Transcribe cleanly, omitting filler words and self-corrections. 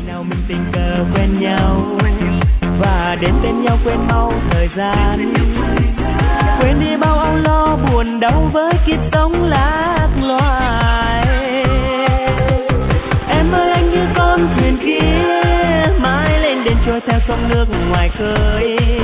nào mình tình cờ quen nhau và đến bên nhau quên mau thời gian, quên đi bao âu lo buồn đau với kiếp sống lạc loài. Em ơi anh như con thuyền kia mãi lên đền trôi theo sông nước ngoài khơi,